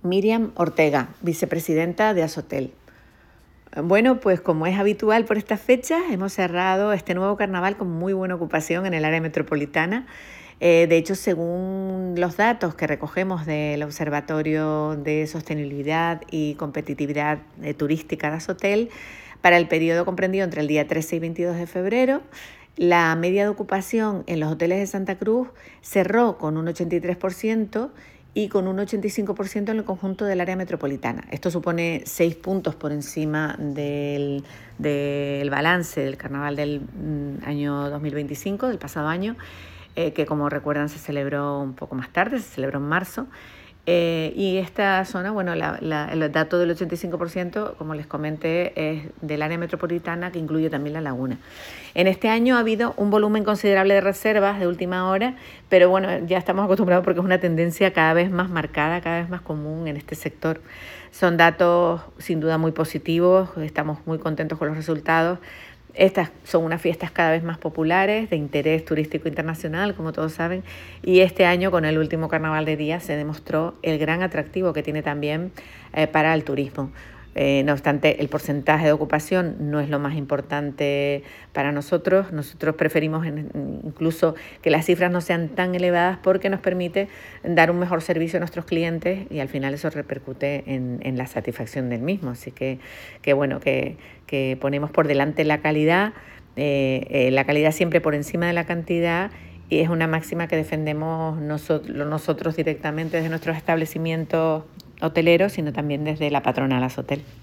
Miriam Ortega, vicepresidenta de Azotel. Bueno, pues como es habitual por estas fechas, hemos cerrado este nuevo carnaval con muy buena ocupación en el área metropolitana. De hecho, según los datos que recogemos del Observatorio de Sostenibilidad y Competitividad Turística de Azotel, para el periodo comprendido entre el día 13 y 22 de febrero, la media de ocupación en los hoteles de Santa Cruz cerró con un 83% y con un 85% en el conjunto del área metropolitana. Esto supone 6 puntos por encima del balance del carnaval del año 2025, del pasado año, que como recuerdan se celebró un poco más tarde, se celebró en marzo. Y esta zona, bueno, el dato del 85%, como les comenté, es del área metropolitana, que incluye también la laguna. En este año ha habido un volumen considerable de reservas de última hora, pero bueno, ya estamos acostumbrados porque es una tendencia cada vez más marcada, cada vez más común en este sector. Son datos sin duda muy positivos, estamos muy contentos con los resultados. Estas son unas fiestas cada vez más populares, de interés turístico internacional, como todos saben, y este año con el último Carnaval de Día se demostró el gran atractivo que tiene también para el turismo. No obstante, el porcentaje de ocupación no es lo más importante para nosotros. Nosotros preferimos incluso que las cifras no sean tan elevadas porque nos permite dar un mejor servicio a nuestros clientes y al final eso repercute en la satisfacción del mismo. Así que bueno, que ponemos por delante la calidad siempre por encima de la cantidad, y es una máxima que defendemos nosotros directamente desde nuestros establecimientos hoteleros, sino también desde la patronal Azotel.